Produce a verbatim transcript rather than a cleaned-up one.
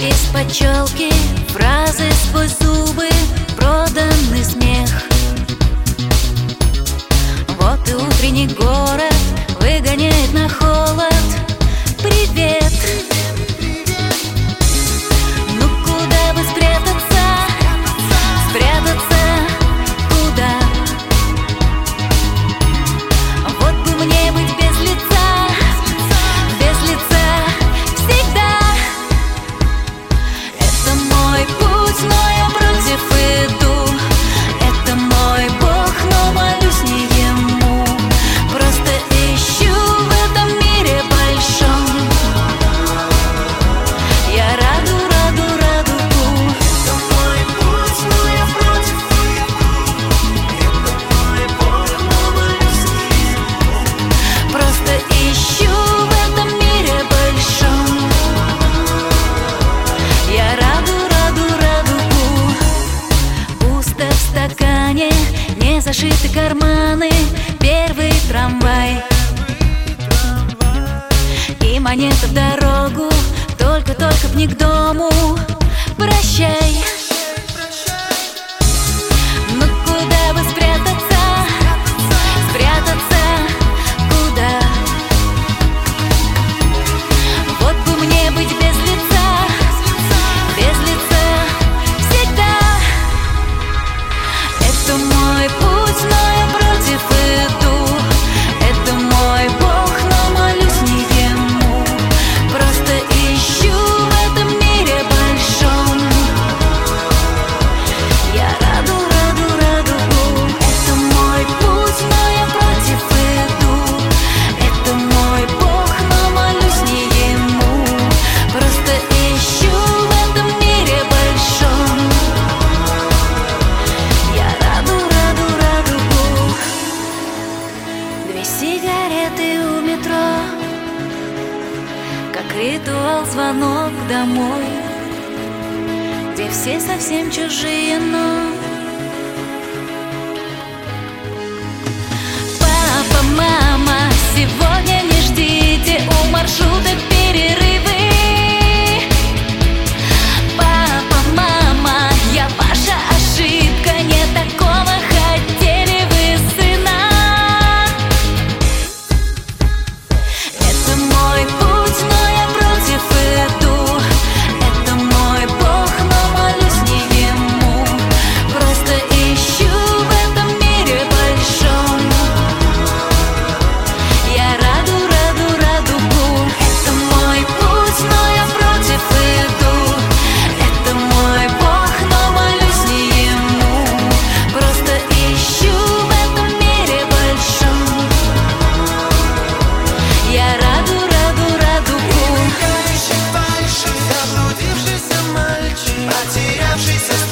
Из-под челки фразы сквозь зубы, проданный смех. Вот и утренний город выгоняет на холод. Привет! Ну куда бы спрятаться? Спрятаться куда? Вот бы мне быть без лица, без лица всегда. Это мой путь, но я против иду. Это мой Бог, но молюсь не ему. Просто ищу в этом мире большом я раду, раду, радугу. Это мой путь, но я против иду. Это мой Бог, но молюсь не ему. Просто ищу в этом мире большом я раду, раду, радугу. Пусто в стакане, не зашиты карманы. Первый трамвай и монета в дорогу. Только-только б не к дому. Прощай. Ну куда бы спрятаться? Спрятаться куда? Вот бы мне быть без лица, без лица всегда. Это мой путь, но я против иду. Это мой Бог, но молюсь не ему. Просто ищу в этом мире большом я раду, раду, радугу. Это мой путь, но я против иду. Это мой Бог, но молюсь не ему. Просто ищу в этом мире большом я раду, раду, радугу. Две сигареты у метро, как ритуал звонок домой, где все совсем чужие, но папа, мама, сегодня не ждите у маршруток перерывы. Папа, мама, я ваша ошибка, не такого хотели вы сына. Это мой путь, но я против иду. Это мой Бог, но молюсь не ему. Просто ищу в этом мире большом я раду, раду, радугу. Это мой путь, но я против иду. Это мой Бог, но молюсь не ему. Просто ищу в этом мире большом я раду, раду, радугу. Бегающий фальши, заблудившийся мальчик, потерявшийся